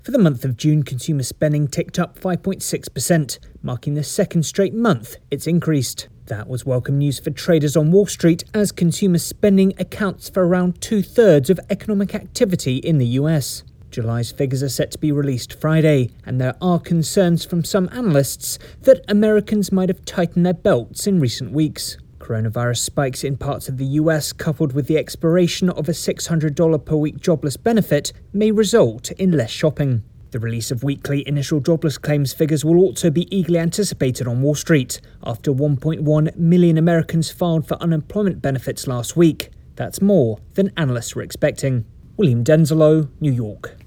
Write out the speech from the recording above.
For the month of June, consumer spending ticked up 5.6%, marking the second straight month it's increased. That was welcome news for traders on Wall Street, as consumer spending accounts for around 2/3 of economic activity in the US. July's figures are set to be released Friday, and there are concerns from some analysts that Americans might have tightened their belts in recent weeks. Coronavirus spikes in parts of the US, coupled with the expiration of a $600 per week jobless benefit, may result in less shopping. The release of weekly initial jobless claims figures will also be eagerly anticipated on Wall Street, after 1.1 million Americans filed for unemployment benefits last week. That's more than analysts were expecting. William Denzelo, New York.